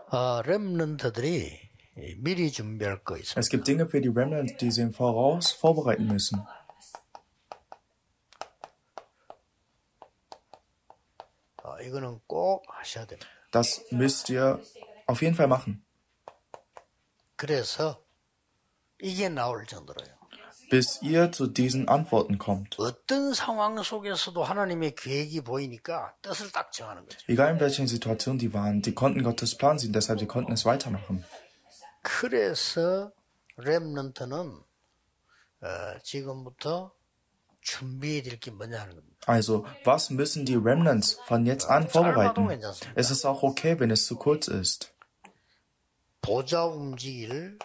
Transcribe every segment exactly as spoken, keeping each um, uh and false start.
어, 렘넌트들이 미리 준비할 거 있습니다. Es gibt Dinge für die Remnant, die sie im Voraus vorbereiten müssen. 어, 이거는 꼭 하셔야 됩니다. Das müsst ihr auf jeden Fall machen. 그래서 이게 나올 정도로요. Bis ihr zu diesen Antworten kommt. 어떤 상황 속에서도 하나님의 계획이 보이니까 뜻을 딱 정하는 거죠. Egal in welchen Situationen die waren, die konnten Gottes Plan sehen, deshalb sie konnten es weitermachen. 그래서 렘넌트는 어, 지금부터 준비해야 될 게 뭐냐 하는 겁니다. Also, was müssen die Remnants von jetzt an vorbereiten? Es ist auch okay, wenn es zu kurz ist. 보좌 움직일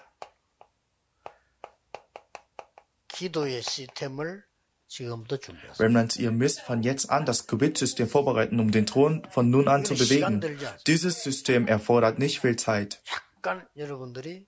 기도의 시스템을 지금부터 준비하세요. Remnants, ihr müsst von jetzt an das Gebetssystem vorbereiten, um den Thron von nun an zu bewegen. Dieses System erfordert nicht viel Zeit. 약간 여러분들이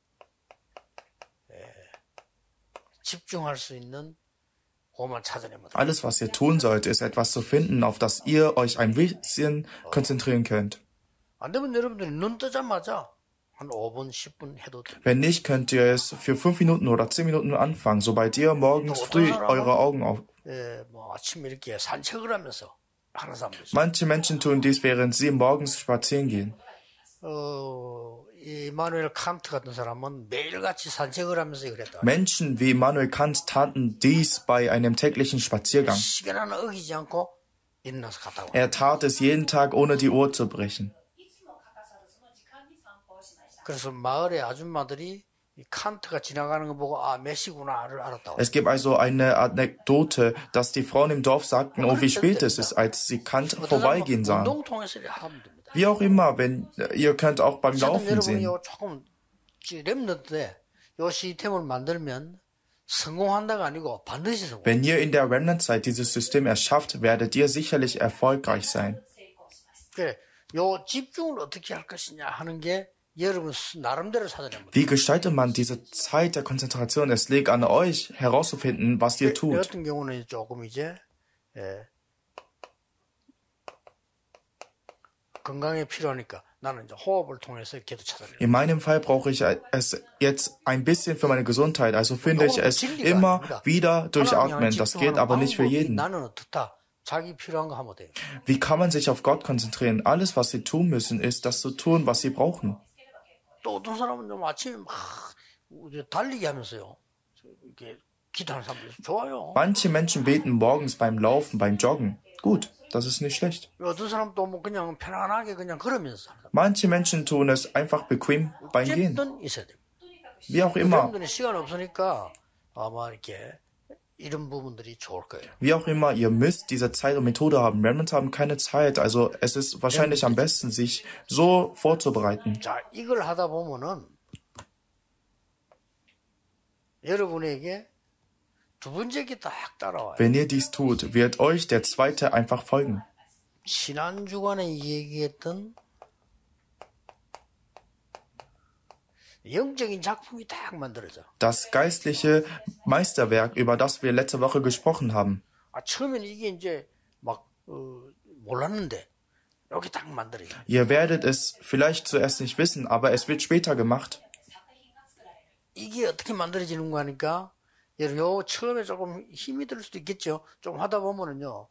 집중할 수 있는 그것만 찾아내면 돼요. Alles, was ihr tun sollt, ist etwas zu finden, auf das ihr euch ein bisschen konzentrieren könnt. 안 되면 여러분들이 눈 뜨자마자 한 오 분, 십 분 해도 돼요. Wenn nicht, könnt ihr es für fünf Minuten oder zehn Minuten anfangen, sobald ihr morgens früh eure Augen auf... 예, 뭐 아침에 이렇게 산책을 하면서 하는 사람도 있어요. Manche Menschen tun dies, während sie morgens spazieren gehen. 어, 이마누엘 칸트 같은 사람은 매일같이 산책을 하면서 그랬다. Menschen wie Immanuel Kant taten dies bei einem täglichen Spaziergang. 시간 하나 어기지 않고 일어나서 갔다 와. Er tat es jeden Tag, ohne die Uhr zu brechen. 그래서 마을의 아줌마들이 이 칸트가 지나가는 거 보고 아, 몇 시구나를 알았다고. Es gibt also eine Anekdote, dass die Frauen im Dorf sagten, oh, wie spät es ist, als sie Kant vorbeigehen sahen. 운동통에서 하면 됩니다. Wie auch immer, wenn ihr könnt auch beim Laufen sehen. 여러분이 조금 렘넌트에 요 시스템을 만들면 성공한다가 아니고 반드시 성공. Wenn ihr in der Remnant-Zeit dieses System erschafft, werdet ihr sicherlich erfolgreich sein. 그래, 요 집중을 어떻게 할 것이냐 하는 게 여러분 나름대로 찾아내면 Wie gestaltet man diese Zeit der Konzentration? Es liegt an euch, herauszufinden, was ihr 내 tut. 같은 경우는 조금 이제 예, 건강에 필요하니까 나는 이제 호흡을 통해서 기도 찾아내요. In meinem Fall brauche ich es jetzt ein bisschen für meine Gesundheit, also finde ich es immer wieder durch Atmen. Das geht aber nicht für jeden. 나는 어떻다. 자기 필요한 거 하면 돼요. Wie kann man sich auf Gott konzentrieren? Alles, was sie tun müssen, ist, das zu tun, was sie brauchen. 또 어떤 사람은 좀 아침에 막 달리기 하면서요. 이렇게 기도하는 사람들 좋아요. Manche Menschen beten morgens beim Laufen, beim Joggen. Gut, das ist nicht schlecht. 어떤 사람도 뭐 그냥 편안하게 그냥 걸으면서. Manche Menschen tun es einfach bequem beim Gehen. 있어야 돼요. Wie auch immer. 시간 없으니까 아마 이렇게 이런 부분들이 좋을 거예요. Wie auch immer, ihr müsst diese Zeit und Methode haben. Remnants haben keine Zeit, also es ist wahrscheinlich am besten, sich so vorzubereiten. 자, 이걸 하다 보면은 여러분에게 두 번째 게 딱 따라와요. Wenn ihr dies tut, wird euch der zweite einfach folgen. 지난 주간에 얘기했던 영적인 작품이 딱 만들어져. Das geistliche Meisterwerk, über das wir letzte Woche gesprochen haben. 아, 처음에는 이게 이제 막 어, 몰랐는데 여기 딱 만들어져. Ihr werdet es vielleicht zuerst nicht wissen, aber es wird später gemacht. 이게 어떻게 만들어지는 거 하니까 여러분 요 처음에 조금 힘이 들 수도 있겠죠. 좀 하다 보면은요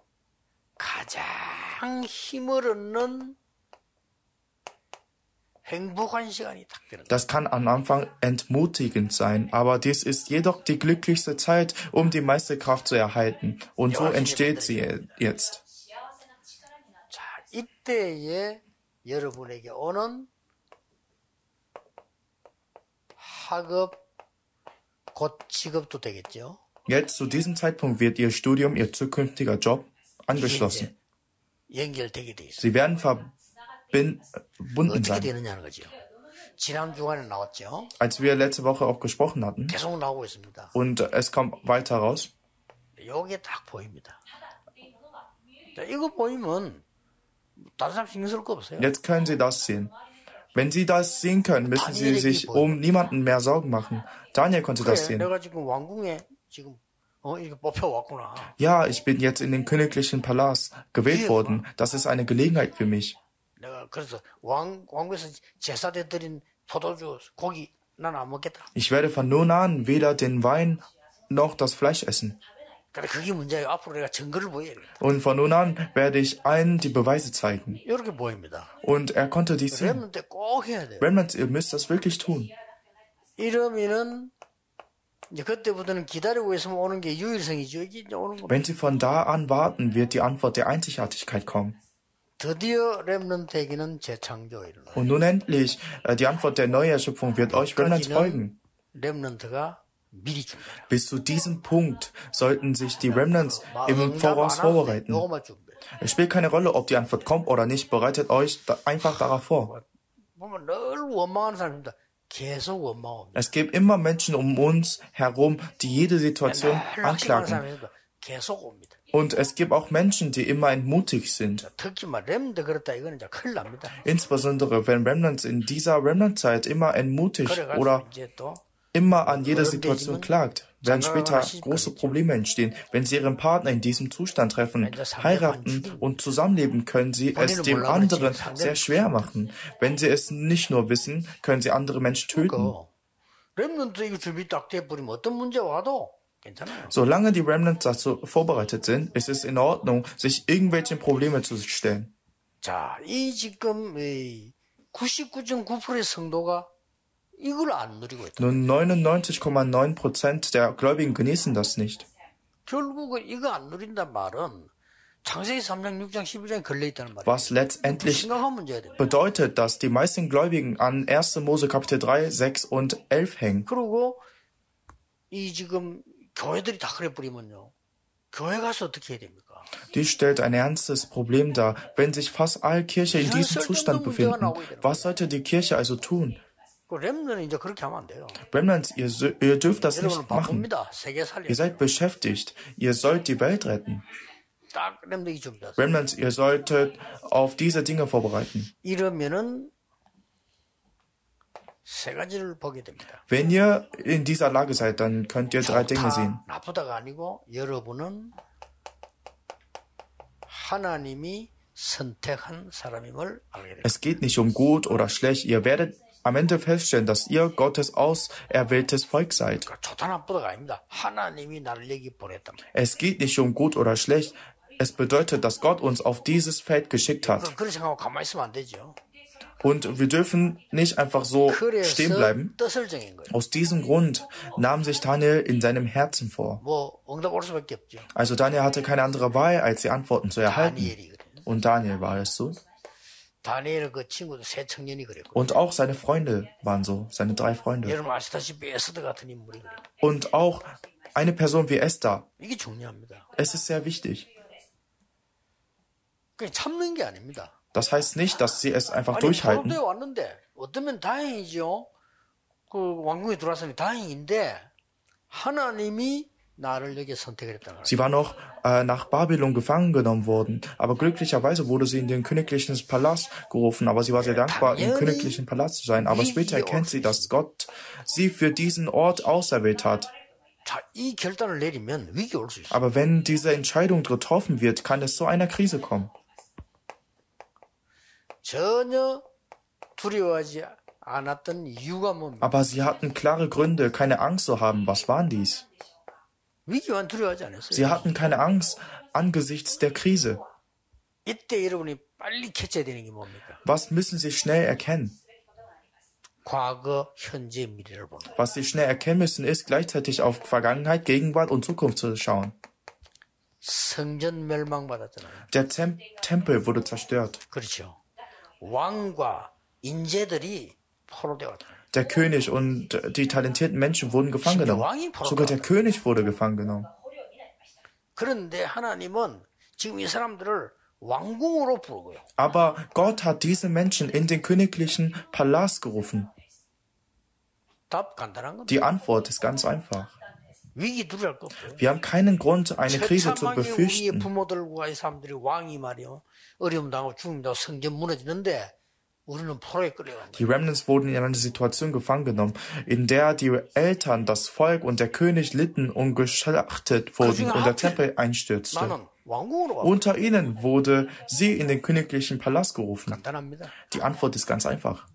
가장 힘을 얻는 행복한 시간이 딱 되는. Das kann am Anfang entmutigend sein, aber dies ist jedoch die glücklichste Zeit, um die meiste Kraft zu erhalten. Und so entsteht sie jetzt. 자, 이때에 여러분에게 오는 학업, 곧 직업도 되겠죠. Jetzt zu diesem Zeitpunkt wird ihr Studium, ihr zukünftiger Job angeschlossen. 연결되게 돼 있어요. Sie werden verbunden 어떻게 sein. 되느냐는 거죠. 지난 주간에 나왔죠. Als wir letzte Woche auch gesprochen hatten, 계속 나오고 있습니다. und es kommt weiter raus, 요게 딱 보입니다. 자, 이거 보이면 다른 사람 신경 쓸 거 없어요. jetzt können Sie das sehen. Wenn Sie das sehen können, müssen Sie sich um niemanden mehr Sorgen machen. Daniel konnte das 그래, sehen. 내가 지금 왕궁에 지금 어, 이렇게 뽑혀왔구나. Ja, ich bin jetzt in den königlichen Palast gewählt worden. Das ist eine Gelegenheit für mich. 내가 그래서 왕 왕국에서 제사대 드린 포도주 고기 난 안 먹겠다. Ich werde von nun an weder den Wein noch das Fleisch essen. 그래 그게 문제예요. 앞으로 내가 증거를 보여야 돼. Und von nun an werde ich allen die Beweise zeigen. 이렇게 보입니다. Und er konnte dies sehen. 렘넌트 꼭 해야 돼요. Remnants, ihr müsst das wirklich tun. 이러면은 이제 그때부터는 기다리고 있으면 오는 게 유일성이죠. 이게 이제 오는 겁니다. Wenn sie von da an warten, wird die Antwort der Einzigartigkeit kommen. 드디어 렘넌트에게는 재창조 일어나. Und nun endlich, äh, die Antwort der Neuerschöpfung wird euch Remnants folgen. 렘넌트가 미리 준비해라. Bis zu diesem Punkt sollten sich die Remnants im Voraus vorbereiten. 요것만 준비해. Es spielt keine Rolle, ob die Antwort kommt oder nicht. Bereitet euch da einfach darauf vor. 보면 늘 원망하는 사람입니다. 계속 원망합니다. Es gibt immer Menschen um uns herum, die jede Situation 늘 낙심하는 anklagen. 사람입니다. 계속 옵니다. Und es gibt auch Menschen, die immer entmutigt sind. 특히 막 렘드 그렇다 이거는 이제 큰일 납니다. Insbesondere wenn Remnants in dieser Remnant-Zeit immer entmutigt 그래가지고 oder 이제 또 immer an jeder Situation klagt, werden später große Probleme entstehen. Wenn sie ihren Partner in diesem Zustand treffen, heiraten und zusammenleben, können sie es dem anderen sehr schwer machen. Wenn sie es nicht nur wissen, können sie andere Menschen töten. 렘넌트 이거 준비 딱 돼버리면 어떤 문제 와도 괜찮아요. Solange die Remnants dazu vorbereitet sind, ist es in Ordnung, sich irgendwelche Probleme zu stellen. 자, 이 지금 구십구 점 구 퍼센트의 성도가 이걸 안 누리고 있다. Nun neunundneunzig Komma neun Prozent der Gläubigen genießen das nicht. 결국은 이거 안 누린단 말은 창세기 삼 장, 육 장, 십일 장에 걸려 있다는 말이에요. Was letztendlich 심각한 문제가 됩니다. bedeutet, dass die meisten Gläubigen an erster Mose Kapitel drei, sechs und elf hängen. 그리고 이 지금 교회들이 다 그래 버리면요. 교회 가서 어떻게 해야 됩니까? Dies stellt ein ernstes Problem dar, wenn sich fast alle Kirche in diesem Zustand befinden. Was sollte die Kirche also tun? 그 렘넌은 이제 그렇게 하면 안 돼요. Remnants, ihr, sö- ihr dürft das 여러분은 nicht machen. 바쁩니다. 세계 살려. Ihr seid beschäftigt. Ihr sollt die Welt retten. 딱 렘넌이 준비하세요. Remnants, ihr solltet auf diese Dinge vorbereiten. 이러면은 세 가지를 보게 됩니다. Wenn ihr in dieser Lage seid, dann könnt ihr drei Dinge sehen. 좋다, 나쁘다가 아니고 여러분은 하나님이 선택한 사람임을 알게 됩니다. Es geht nicht um gut oder schlecht. Ihr werdet am Ende feststellen, dass ihr Gottes auserwähltes Volk seid. 그러니까 좋다 나쁘다가 아닙니다. 하나님이 나를 여기 보냈단 말이에요. Es geht nicht um gut oder schlecht. Es bedeutet, dass Gott uns auf dieses Feld geschickt hat. 그런 생각하고 가만히 있으면 안 되죠. Und wir dürfen nicht einfach so stehen 그래서 bleiben. 뜻을 정한 거예요. Aus diesem Grund nahm sich Daniel in seinem Herzen vor. 뭐 응답 올 수밖에 없죠. Also Daniel hatte keine andere Wahl, als die Antworten zu erhalten. 다니엘이거든요. Und Daniel war es so. 다니엘 그 친구도 세 청년이 그랬고. Und auch seine Freunde waren so, seine drei Freunde. 여러분 아시다시피 에스더 같은 인물이 그래요. Und auch eine Person wie Esther. 이게 중요합니다. Es ist sehr wichtig. 그냥 참는 게 아닙니다. Das heißt nicht, dass sie es einfach 아니 durchhalten. 포로되어 왔는데 어쩌면 다행이죠. 그 왕궁에 들어왔으니 다행인데 하나님이 나를 여기 선택을 했다는 거예요. Sie war noch äh, nach Babylon gefangen genommen worden, aber glücklicherweise wurde sie in den königlichen Palast gerufen, aber sie war sehr dankbar, im königlichen Palast zu sein. Aber später erkennt sie, dass Gott sie für diesen Ort auserwählt hat. 자, 이 결단을 내리면 위기 올 수 있어요. Aber wenn diese Entscheidung getroffen wird, kann es zu einer Krise kommen. 전혀 두려워하지 않았던 이유가 뭡니까? Aber sie hatten klare Gründe, keine Angst zu haben. Was waren dies? 위기만 두려워하지 않았어요. Sie hatten keine Angst angesichts der Krise. 이때 여러분이 빨리 캐쳐야 되는 게 뭡니까? Was müssen sie schnell erkennen? 과거, 현재, 미래를 보는 거예요. Was sie schnell erkennen müssen, ist gleichzeitig auf Vergangenheit, Gegenwart und Zukunft zu schauen. 성전 멸망받았잖아요. Der Tem Tempel wurde zerstört. 그렇죠. 왕과 인재들이 포로되어 왔다. Der König und die talentierten Menschen wurden gefangen genommen. Sogar der König wurde gefangen genommen. 그런데 하나님은 지금 이 사람들을 왕궁으로 부르고요. Aber Gott hat diese Menschen in den königlichen Palast gerufen. 답 간단한 겁니다. Die Antwort ist ganz einfach. 위기 두려울 거 없어요. Wir haben keinen Grund, eine Krise zu 처참하게 우리의 befürchten. 부모들과 이 사람들이 왕이 말이요. 어려움 당하고 죽음 당하고 성전 무너지는데 Die Remnants wurden in eine Situation gefangen genommen, in der die Eltern, das Volk und der König litten und geschlachtet wurden und der Tempel einstürzte. Unter ihnen wurde sie in den königlichen Palast gerufen. Die Antwort ist ganz einfach.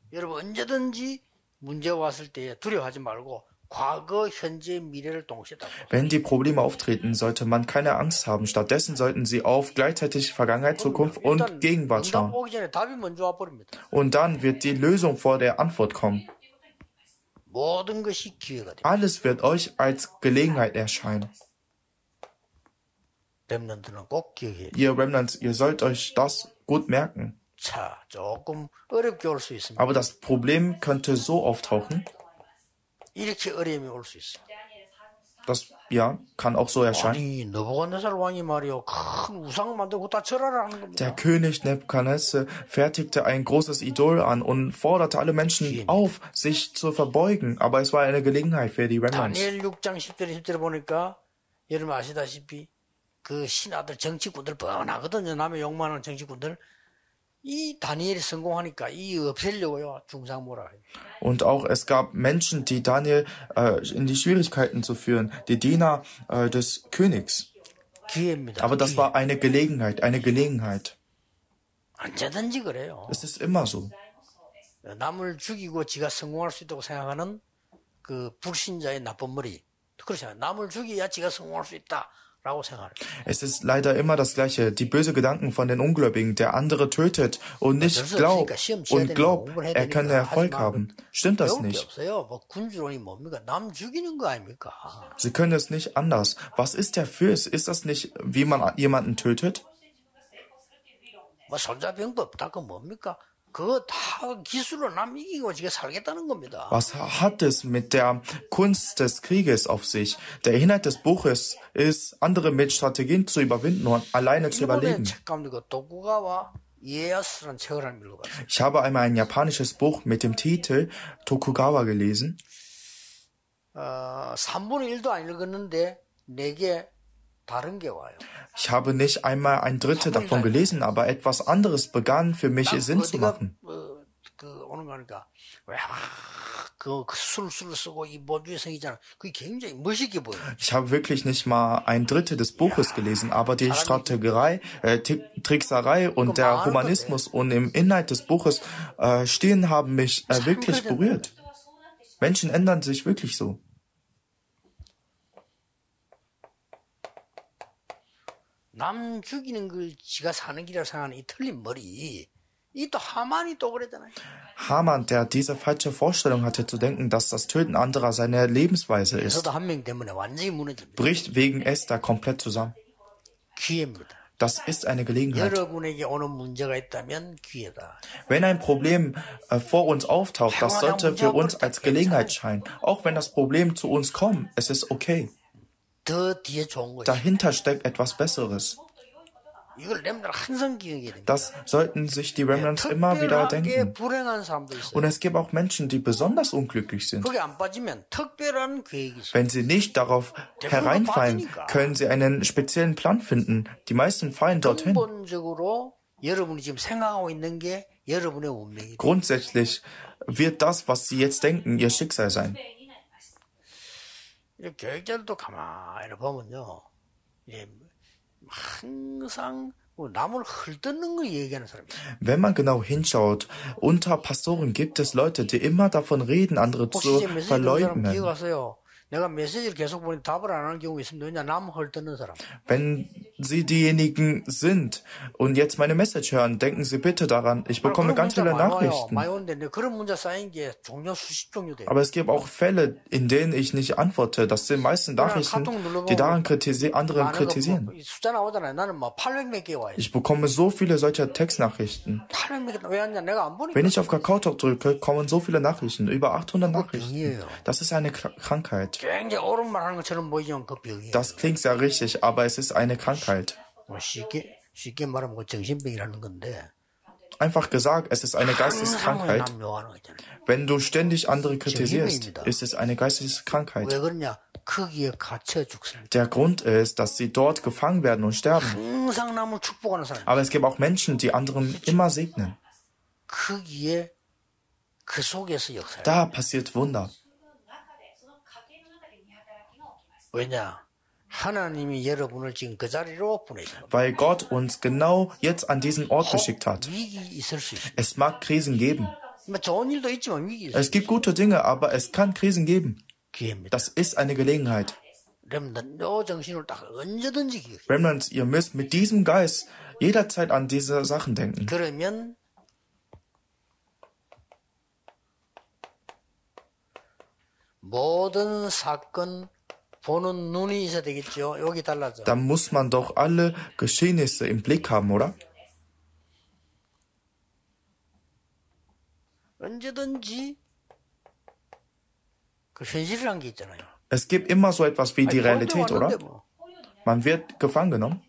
Wenn die Probleme auftreten, sollte man keine Angst haben. Stattdessen sollten sie auf gleichzeitig Vergangenheit, Zukunft und Gegenwart schauen. Und dann wird die Lösung vor der Antwort kommen. Alles wird euch als Gelegenheit erscheinen. Ihr Remnants, ihr sollt euch das gut merken. Aber das Problem könnte so auftauchen. Das, ja, kann auch so erscheinen. Der König Nebukadnezar fertigte ein großes Idol an und forderte alle Menschen auf, sich zu verbeugen. Aber es war eine Gelegenheit für die Remnants. 그 신하들 정치꾼들 뻔하거든요. 남의 욕망하는 정치꾼들. 이 다니엘이 성공하니까 이 없애려고요. 중상모라. Und auch es gab Menschen, die Daniel äh, in die Schwierigkeiten zu führen, die Diener äh, des Königs. 기회입니다. Aber das war eine Gelegenheit, eine Gelegenheit. 언제든지 그래요. Es ist immer so. 남을 죽이고 지가 성공할 수 있다고 생각하는 그 불신자의 나쁜 머리. 그렇잖아요. 남을 죽여야 지가 성공할 수 있다. Es ist leider immer das Gleiche, die böse Gedanken von den Ungläubigen, der andere tötet und nicht glaubt und glaubt, er könne Erfolg haben. Stimmt das nicht? Sie können es nicht anders. Was ist der Fürst? Ist das nicht, wie man jemanden tötet? Was hat es mit der Kunst des Krieges auf sich? Der Inhalt des Buches ist, andere mit Strategien zu überwinden und alleine zu überleben. Ich habe einmal ein japanisches Buch mit dem Titel Tokugawa gelesen. Ich habe nicht einmal ein Drittel davon gelesen, aber etwas anderes begann für mich Sinn zu machen. Ich habe wirklich nicht mal ein Drittel des Buches gelesen, aber die Strategerei, äh, Trickserei und der Humanismus und im Inhalt des Buches äh, stehen haben mich äh, wirklich berührt. Menschen ändern sich wirklich so. 남 죽이는 걸 지가 사는 길이라고 생각하는 이 틀린 머리. 이 또 하만이 또 그러잖아요. Haman, der diese falsche Vorstellung hatte, zu denken, dass das Töten anderer seine Lebensweise ist, bricht wegen Esther komplett zusammen. Das ist eine Gelegenheit. Wenn ein Problem äh, vor uns auftaucht, das sollte für uns als Gelegenheit scheinen. Auch wenn das Problem zu uns kommt, es ist okay. Dahinter steckt etwas Besseres. Das sollten sich die Remnants immer wieder denken. Und es gibt auch Menschen, die besonders unglücklich sind. Wenn sie nicht darauf hereinfallen, können sie einen speziellen Plan finden. Die meisten fallen dorthin. Grundsätzlich wird das, was sie jetzt denken, ihr Schicksal sein. 교육자들도 가만히 보면요, 항상 남을 헐뜯는 거 얘기하는 사람이에요. Wenn man genau hinschaut, unter Pastoren gibt es Leute, die immer davon reden, andere zu verleugnen. Wenn Sie diejenigen sind und jetzt meine Message hören, denken Sie bitte daran, ich bekomme ganz viele Nachrichten. Aber es gibt auch Fälle, in denen ich nicht antworte. Das sind meistens Nachrichten, die daran kritisi- anderen kritisieren. Ich bekomme so viele solcher Textnachrichten. Wenn ich auf Kakaotalk drücke, kommen so viele Nachrichten, über achthundert Nachrichten. Das ist eine Krankheit. Das klingt sehr richtig, aber es ist eine Krankheit. Einfach gesagt, es ist eine Geisteskrankheit. Wenn du ständig andere kritisierst, ist es eine Geisteskrankheit. Der Grund ist, dass sie dort gefangen werden und sterben. Aber es gibt auch Menschen, die anderen immer segnen. 거기에 그 속에서 역사를. Da passiert Wunder. 왜냐? 하나님이 여러분을 지금 그 자리로 보내신 겁니다. Weil Gott uns genau jetzt an diesen Ort geschickt hat. 위기 있을 수 있습니다. Es mag Krisen geben. 좋은 일도 있지만 위기 있을 Es gibt gute Dinge, aber es kann Krisen geben. 기회입니다. Das ist eine Gelegenheit. 렘넌트, 요 정신을 딱 언제든지 기억해. Remnants, ihr müsst mit diesem Geist jederzeit an diese Sachen denken. 그러면 모든 사건 보는 눈이 있어야 되겠죠. 여기 달라져. Dann muss man doch alle Geschehnisse im Blick haben, oder? 언제든지 그 현실이란 게 있잖아요. Es gibt immer so etwas wie die Realität, oder? Man wird gefangen genommen.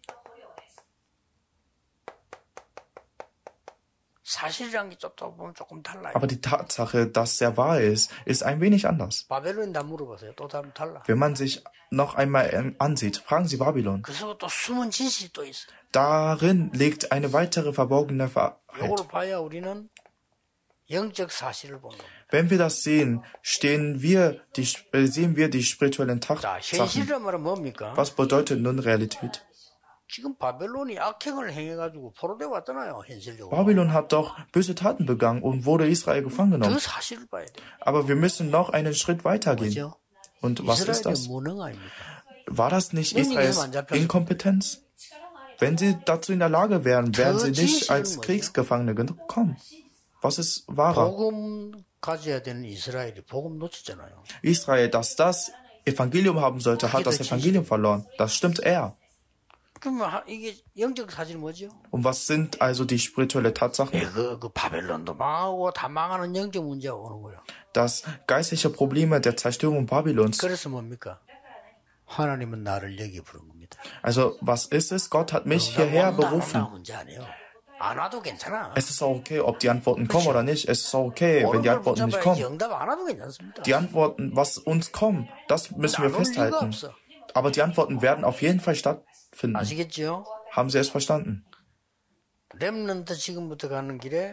사실이란 게 쫓다 보면 조금 달라요. Aber die Tatsache, dass er wahr ist, ist ein wenig anders. 바벨론 다 물어보세요. 또 다르면 달라. Wenn man sich noch einmal ansieht, fragen Sie Babylon. 그래서 또 숨은 진실이 또 있어요. Darin liegt eine weitere verborgene Wahrheit. 이걸 봐야 우리는 영적 사실을 보는 겁니다. Wenn wir das sehen, stehen wir die, äh, sehen wir die spirituellen 자, Tatsachen. 현실이란 말은 뭡니까? Was bedeutet nun Realität? 지금 바벨론이 악행을 행해가지고 포로돼 왔잖아요, 현실적으로. Babylon hat doch böse Taten begangen und wurde Israel gefangen 그 genommen. 사실을 봐야 돼요. Aber wir müssen noch einen Schritt weitergehen. 뭐죠? Und was ist 이스라엘의 das? 무능 아닙니까? War das nicht Israels Inkompetenz? Wenn sie dazu in der Lage wären, wären sie nicht als Kriegsgefangene gekommen. Was ist wahrer? 복음 가져야 되는 이스라엘이 복음 놓쳤잖아요. Israel, dass das Evangelium haben sollte, hat das Evangelium verloren. Das stimmt eher. 그러면 이게 영적 사실은 뭐죠? Und was sind also die spirituelle Tatsachen? 예, 그, 그 바벨론도 망하고 다 망하는 영적 문제가 오는 거예요. Das geistliche Probleme der Zerstörung Babylons. 그래서 뭡니까? 하나님은 나를 여기 부른 겁니다. Also, was ist es? Gott hat mich hierher berufen. 문제 아니에요. 안 와도 괜찮아. Es ist auch okay, ob die Antworten kommen oder nicht. Es ist auch okay, wenn die Antworten nicht kommen. 응답 안 와도 괜찮습니다. Die Antworten, was uns kommen, das müssen wir festhalten. Aber die Antworten werden auf jeden Fall stattfinden. 아시겠죠? Haben Sie es verstanden? 렘넌트 지금부터 가는 길에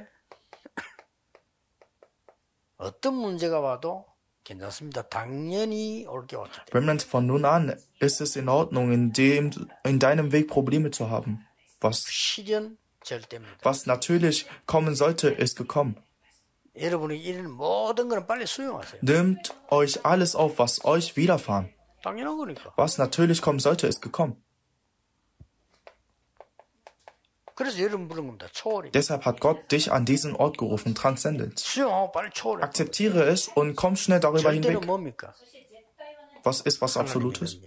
어떤 문제가 와도 괜찮습니다. 당연히 올 게 왔기 때문에. Remnant, von nun an ist es in Ordnung, in dem, in deinem Weg Probleme zu haben. Was, 실현 절대입니다. was natürlich kommen sollte, ist gekommen. 여러분이 이런 모든 걸 빨리 수용하세요. Nimmt euch alles auf, was euch widerfahren. 당연한 거니까. Was natürlich kommen sollte, ist gekommen. 그래서 여러분 부른 겁니다. 초월입니다. Deshalb hat Gott dich an diesen Ort gerufen, Transzendenz. 수용하고 빨리 초월해. Akzeptiere es und komm schnell darüber 절대는 hinweg. 뭡니까? Was ist was Absolutes?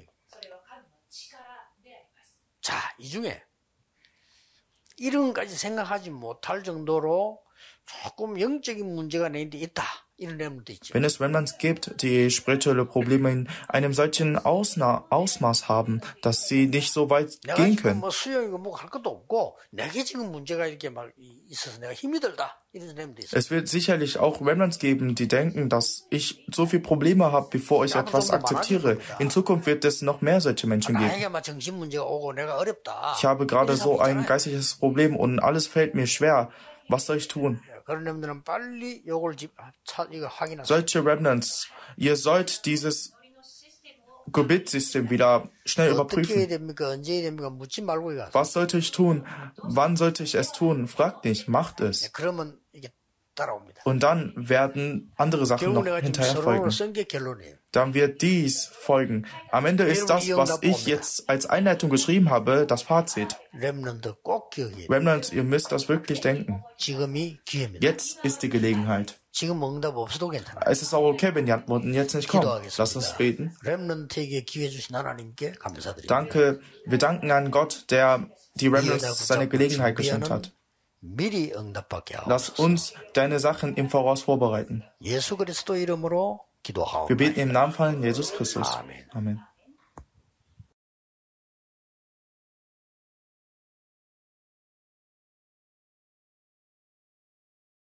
자, 이 중에 이런 것까지 생각하지 못할 정도로 조금 영적인 문제가 내인데 있다. 이런 렘도 있죠. Wenn es Remnants gibt, die spirituelle Probleme in einem solchen Ausna Ausmaß haben, dass sie nicht so weit 내가 gehen 지금 können. 뭐 수영이고 뭐 할 것도 없고 내게 지금 문제가 이렇게 막 있어서 내가 힘이 들다. 이런 렘도 있어요. Es wird sicherlich auch Remnants geben, die denken, dass ich so viele Probleme habe, bevor ich etwas akzeptiere. In Zukunft wird es noch mehr solche Menschen geben. 나에게 막 정신 문제가 오고 내가 어렵다. Ich habe gerade so ein geistliches Problem und alles fällt mir schwer. Was soll ich tun? 그런 렘들은 빨리 요걸 집, 차, 이거 확인하세요. Solche Remnants, ihr sollt dieses Gebetssystem wieder schnell 어떻게 해야 überprüfen. 됩니까? 언제 해야 됩니까? 묻지 말고 이거. Was sollte ich tun? Wann sollte ich es tun? Fragt nicht, macht es. 그러면 이게 따라옵니다. Und dann werden andere Sachen noch 결국 내가 지금 hinterher 서론을 folgen. 쓴 게 결론이에요. Dann wird dies folgen. Am Ende ist das, was ich jetzt als Einleitung geschrieben habe, das Fazit. 렘넌트 꼭 기억해야 돼요. Remnants, ihr müsst das wirklich denken. 지금이 기회입니다. Jetzt ist die Gelegenheit. 지금 응답 없어도 괜찮아요. Es ist auch okay, wenn die Antworten jetzt nicht kommen. Lass uns 기도하겠습니다. beten. 렘넌트에게 기회 주신 하나님께 감사드립니다. Danke, wir danken an Gott, der die Remnants seine Gelegenheit geschenkt hat. 미리 응답받게 Lass 하옵소서. uns deine Sachen im Voraus vorbereiten. 예수 그리스도 이름으로 Wir beten 기도하옵나이다. im Namen von Jesus Christus. Amen. Amen.